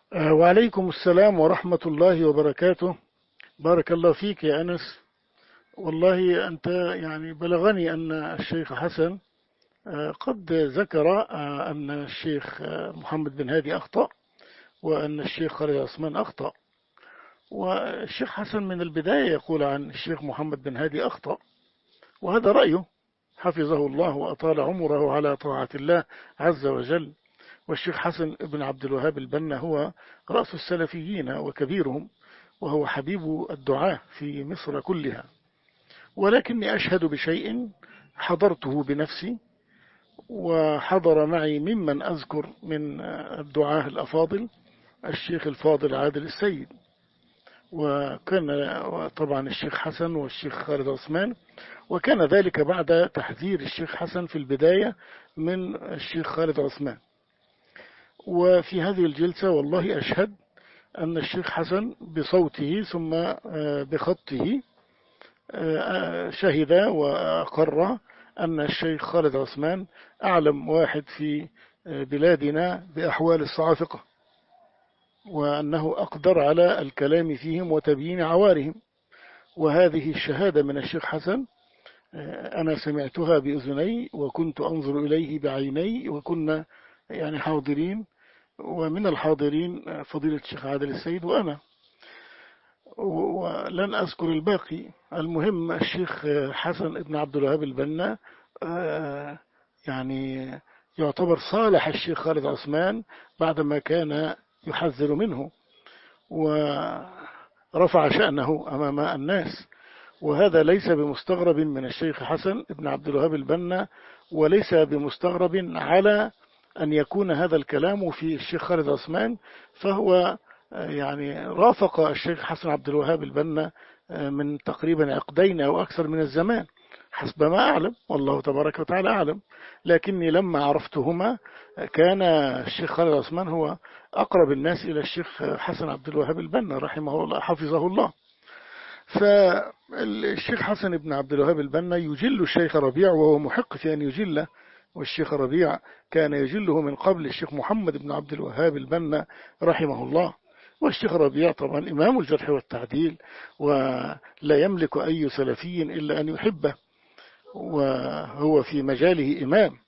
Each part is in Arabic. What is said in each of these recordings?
وعليكم السلام ورحمة الله وبركاته. بارك الله فيك يا أنس. والله أنت يعني بلغني أن الشيخ حسن قد ذكر أن الشيخ محمد بن هادي أخطأ، وأن الشيخ خالد عثمان أخطأ. والشيخ حسن من البداية يقول عن الشيخ محمد بن هادي أخطأ، وهذا رأيه حفظه الله وأطال عمره على طاعة الله عز وجل. والشيخ حسن بن عبد الوهاب البنا هو رأس السلفيين وكبيرهم، وهو حبيب الدعاة في مصر كلها. ولكني أشهد بشيء حضرته بنفسي، وحضر معي ممن أذكر من الدعاة الأفاضل الشيخ الفاضل عادل السيد، وكان طبعا الشيخ حسن والشيخ خالد عثمان. وكان ذلك بعد تحذير الشيخ حسن في البداية من الشيخ خالد عثمان. وفي هذه الجلسة والله أشهد أن الشيخ حسن بصوته ثم بخطه شهد وأقر أن الشيخ خالد عثمان أعلم واحد في بلادنا بأحوال الصعافقة، وأنه أقدر على الكلام فيهم وتبيين عوارهم. وهذه الشهادة من الشيخ حسن أنا سمعتها بأذني، وكنت أنظر إليه بعيني، وكنا يعني حاضرين، ومن الحاضرين فضيلة الشيخ عادل السيد وأنا، ولن أذكر الباقي. المهم الشيخ حسن بن عبد الوهاب البنا يعني يعتبر صالح الشيخ خالد عثمان بعدما كان يحذر منه، ورفع شأنه أمام الناس. وهذا ليس بمستغرب من الشيخ حسن بن عبد الوهاب البنا، وليس بمستغرب على أن يكون هذا الكلام في الشيخ خالد عثمان. فهو يعني رافق الشيخ حسن عبد الوهاب البنا من تقريبا عقدين أو أكثر من الزمان حسب ما أعلم، والله تبارك وتعالى أعلم. لكني لما عرفتهما كان الشيخ خالد عثمان هو أقرب الناس إلى الشيخ حسن عبد الوهاب البنا رحمه الله حفظه الله. فالشيخ حسن بن عبد الوهاب البنا يجل الشيخ ربيع، وهو محق في أن يجله، والشيخ ربيع كان يجله من قبل الشيخ محمد بن عبد الوهاب البنا رحمه الله. والشيخ ربيع طبعا إمام الجرح والتعديل، ولا يملك أي سلفي إلا أن يحبه، وهو في مجاله إمام.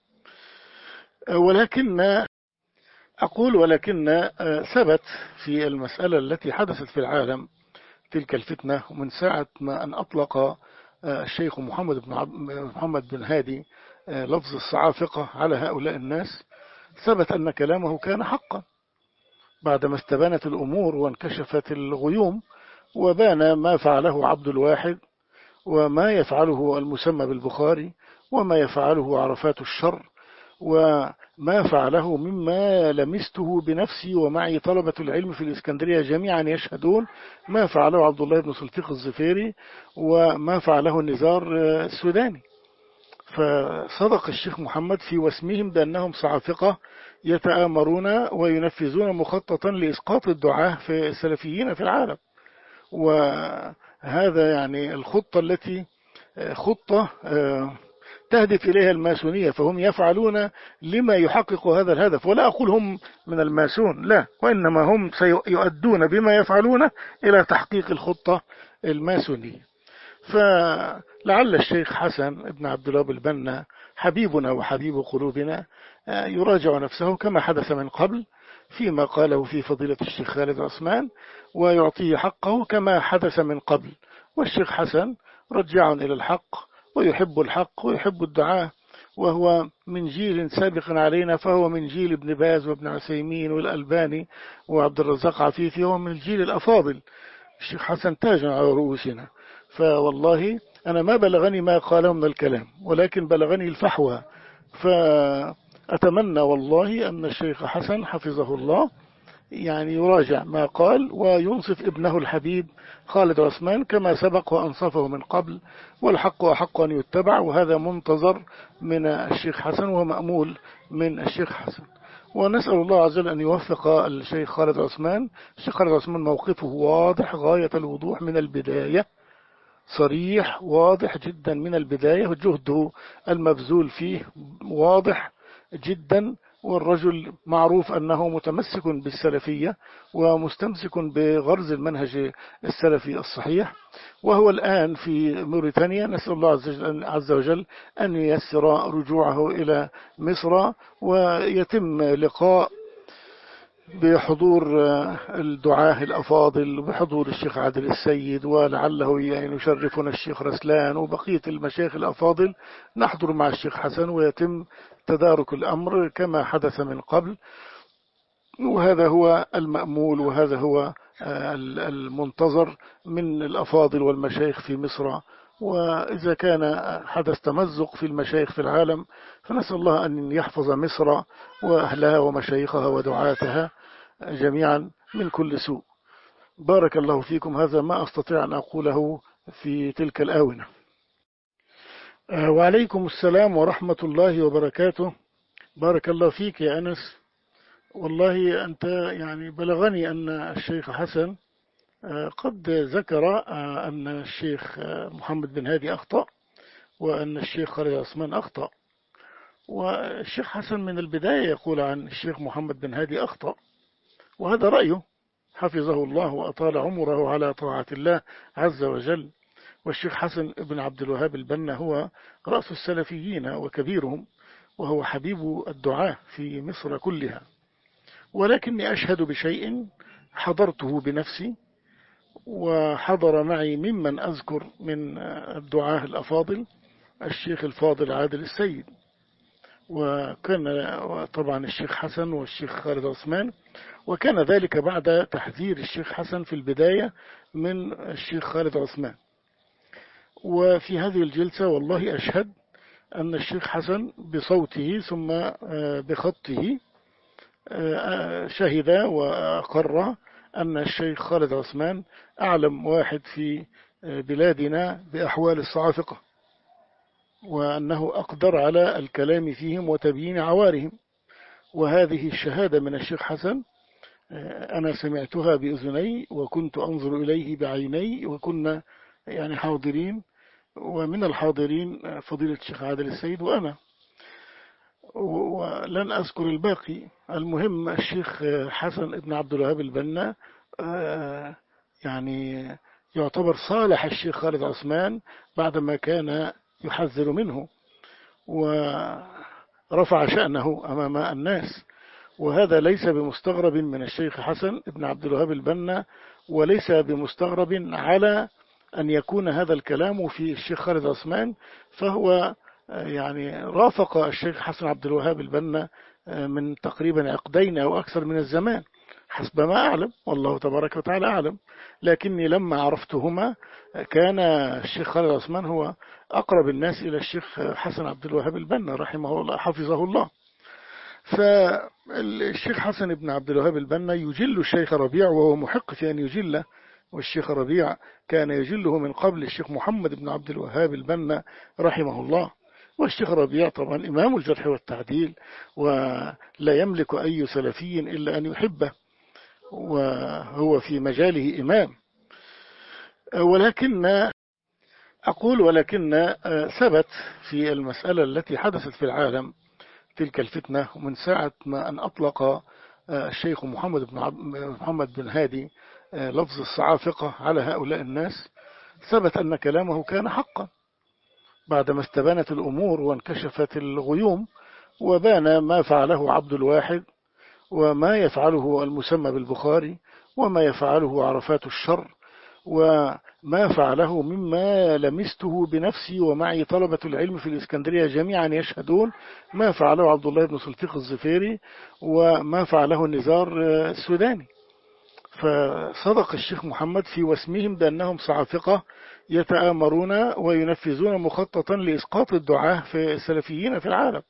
ولكن ثبت في المسألة التي حدثت في العالم تلك الفتنة، ومن ساعة ما أن أطلق الشيخ محمد بن هادي لفظ الصعافقة على هؤلاء الناس، ثبت أن كلامه كان حقا بعدما استبانت الأمور وانكشفت الغيوم، وبان ما فعله عبد الواحد، وما يفعله المسمى بالبخاري، وما يفعله عرفات الشر، وما فعله مما لمسته بنفسي ومعي طلبة العلم في الإسكندرية جميعا يشهدون ما فعله عبد الله بن سلطيق الزفيري، وما فعله النزار السوداني. فصدق الشيخ محمد في وسمهم بأنهم صعافقة يتآمرون وينفذون مخططا لإسقاط الدعاة في السلفيين في العالم. وهذا يعني الخطة التي خطة تهدف إليها الماسونية، فهم يفعلون لما يحقق هذا الهدف. ولا أقول هم من الماسون، لا، وإنما هم سيؤدون بما يفعلون إلى تحقيق الخطة الماسونية. فلعل الشيخ حسن بن عبد الوهاب البنا حبيبنا وحبيب قلوبنا يراجع نفسه كما حدث من قبل فيما قاله في فضيلة الشيخ خالد عثمان، ويعطيه حقه كما حدث من قبل. والشيخ حسن رجع إلى الحق، ويحب الحق ويحب الدعاء، وهو من جيل سابق علينا، فهو من جيل ابن باز وابن عثيمين والألباني وعبد الرزاق عفيفي، هو من الجيل الأفاضل. الشيخ حسن تاج على رؤوسنا. فوالله أنا ما بلغني ما قاله من الكلام، ولكن بلغني الفحوى. فأتمنى والله أن الشيخ حسن حفظه الله يعني يراجع ما قال، وينصف ابنه الحبيب خالد عثمان كما سبق وأنصفه من قبل. والحق أحق أن يتبع، وهذا منتظر من الشيخ حسن ومأمول من الشيخ حسن. ونسأل الله عز وجل أن يوفق الشيخ خالد عثمان. الشيخ خالد عثمان موقفه واضح غاية الوضوح من البداية، صريح واضح جدا من البداية، وجهده المبذول فيه واضح جدا والرجل معروف أنه متمسك بالسلفية ومستمسك بغرز المنهج السلفي الصحيح، وهو الآن في موريتانيا. نسأل الله عز وجل أن ييسر رجوعه إلى مصر، ويتم لقاء بحضور الدعاة الأفاضل، بحضور الشيخ عادل السيد، ولعله يشرفنا الشيخ رسلان وبقية المشايخ الأفاضل. نحضر مع الشيخ حسن ويتم تدارك الأمر كما حدث من قبل، وهذا هو المأمول، وهذا هو المنتظر من الأفاضل والمشايخ في مصر. وإذا كان حدث تمزق في المشايخ في العالم، فنسأل الله أن يحفظ مصر وأهلها ومشايخها ودعاتها جميعا من كل سوء. بارك الله فيكم. هذا ما أستطيع أن أقوله في تلك الآونة. وعليكم السلام ورحمة الله وبركاته. بارك الله فيك يا أنس. والله أنت يعني بلغني أن الشيخ حسن قد ذكر أن الشيخ محمد بن هادي أخطأ، وأن الشيخ خالد عثمان أخطأ. والشيخ حسن من البداية يقول عن الشيخ محمد بن هادي أخطأ، وهذا رأيه حفظه الله وأطال عمره على طاعة الله عز وجل. والشيخ حسن بن عبد الوهاب البنا هو رأس السلفيين وكبيرهم، وهو حبيب الدعاة في مصر كلها. ولكني أشهد بشيء حضرته بنفسي، وحضر معي ممن أذكر من الدعاة الأفاضل الشيخ الفاضل عادل السيد، وكان طبعا الشيخ حسن والشيخ خالد عثمان، وكان ذلك بعد تحذير الشيخ حسن في البداية من الشيخ خالد عثمان. وفي هذه الجلسة والله أشهد أن الشيخ حسن بصوته ثم بخطه شهد وأقر أن الشيخ خالد عثمان أعلم واحد في بلادنا بأحوال الصعافقة، وأنه أقدر على الكلام فيهم وتبيين عوارهم. وهذه الشهادة من الشيخ حسن أنا سمعتها بأذني، وكنت أنظر إليه بعيني، وكنا يعني حاضرين، ومن الحاضرين فضيلة الشيخ عادل السيد وأنا، ولن أذكر الباقي. المهم الشيخ حسن ابن عبد الوهاب البنا يعني يعتبر صالح الشيخ خالد عثمان بعدما كان يحذر منه، ورفع شأنه أمام الناس. وهذا ليس بمستغرب من الشيخ حسن ابن عبد الوهاب البنا، وليس بمستغرب على أن يكون هذا الكلام في الشيخ خالد عثمان، فهو يعني رافق الشيخ حسن عبد الوهاب البنا من تقريبا عقدين أو أكثر من الزمان حسب ما أعلم، والله تبارك وتعالى أعلم. لكني لما عرفتهما كان الشيخ خالد عثمان هو أقرب الناس إلى الشيخ حسن عبد الوهاب البنا رحمه الله حفظه الله. فالشيخ حسن بن عبد الوهاب البنا يجل الشيخ ربيع، وهو محق في أن يجله، والشيخ ربيع كان يجله من قبل الشيخ محمد بن عبد الوهاب البنا رحمه الله. والشيخ ربيع طبعا إمام الجرح والتعديل، ولا يملك أي سلفي إلا أن يحبه، وهو في مجاله إمام. ولكن ثبت في المسألة التي حدثت في العالم تلك الفتنة، ومن ساعة ما أن أطلق الشيخ محمد بن هادي لفظ الصعافقة على هؤلاء الناس، ثبت أن كلامه كان حقا بعدما استبانت الأمور وانكشفت الغيوم، وبان ما فعله عبد الواحد، وما يفعله المسمى بالبخاري، وما يفعله عرفات الشر، وما فعله مما لمسته بنفسي ومعي طلبة العلم في الإسكندرية جميعا يشهدون ما فعله عبد الله بن سلطيق الزفيري، وما فعله النزار السوداني. فصدق الشيخ محمد في وسمهم بأنهم صعافقة يتآمرون وينفذون مخططا لإسقاط الدعاة في السلفيين في العالم.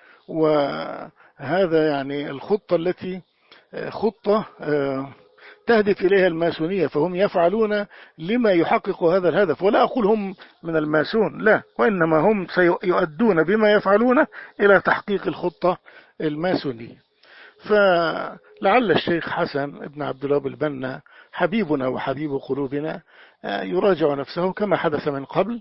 وهذا يعني الخطة التي خطة تهدف إليها الماسونية، فهم يفعلون لما يحقق هذا الهدف. ولا أقول هم من الماسون، لا، وإنما هم سيؤدون بما يفعلون إلى تحقيق الخطة الماسونية. فلعل الشيخ حسن ابن عبد الوهاب البنا حبيبنا وحبيب قلوبنا يراجع نفسه كما حدث من قبل،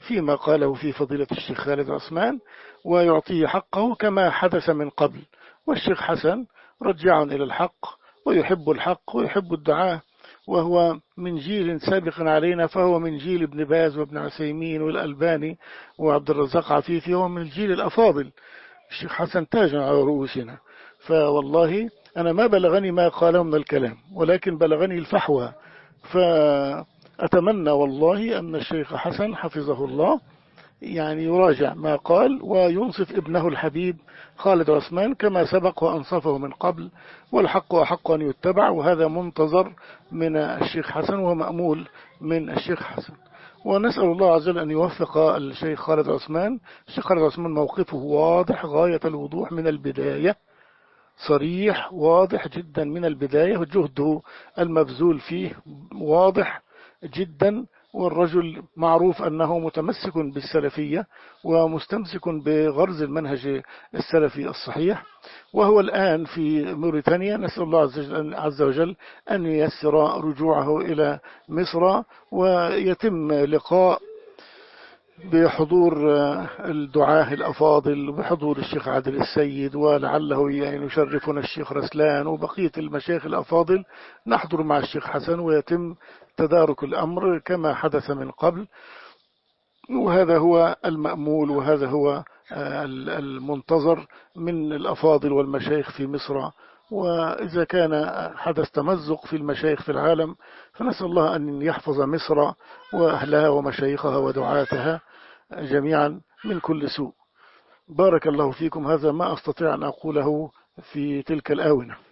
فيما قاله في فضيلة الشيخ خالد عثمان ويعطيه حقه كما حدث من قبل. والشيخ حسن رجع إلى الحق ويحب الحق ويحب الدعاء، وهو من جيل سابق علينا، فهو من جيل ابن باز وابن عثيمين والألباني وعبد الرزاق عفيفي، هو من الجيل الأفاضل. الشيخ حسن تاج على رؤوسنا. فوالله أنا ما بلغني ما قاله من الكلام، ولكن بلغني الفحوى. فأتمنى والله أن الشيخ حسن حفظه الله يعني يراجع ما قال وينصف ابنه الحبيب خالد عثمان كما سبق وأنصفه من قبل، والحق أحق أن يتبع، وهذا منتظر من الشيخ حسن ومأمول من الشيخ حسن. ونسأل الله عز وجل أن يوفق الشيخ خالد عثمان. الشيخ خالد عثمان موقفه واضح غاية الوضوح من البداية، صريح واضح جدا من البداية، وجهده المبذول فيه واضح جدا. والرجل معروف أنه متمسك بالسلفية ومستمسك بغرز المنهج السلفي الصحيح، وهو الآن في موريتانيا. نسأل الله عز وجل أن ييسر رجوعه إلى مصر، ويتم لقاء بحضور الدعاة الأفاضل، بحضور الشيخ عادل السيد، ولعله يعني يشرفنا الشيخ رسلان وبقية المشايخ الأفاضل، نحضر مع الشيخ حسن ويتم تدارك الأمر كما حدث من قبل. وهذا هو المأمول، وهذا هو المنتظر من الأفاضل والمشايخ في مصر. وإذا كان حدث تمزق في المشايخ في العالم، فنسأل الله أن يحفظ مصر وأهلها ومشايخها ودعاتها جميعا من كل سوء. بارك الله فيكم. هذا ما أستطيع أن أقوله في تلك الآونة.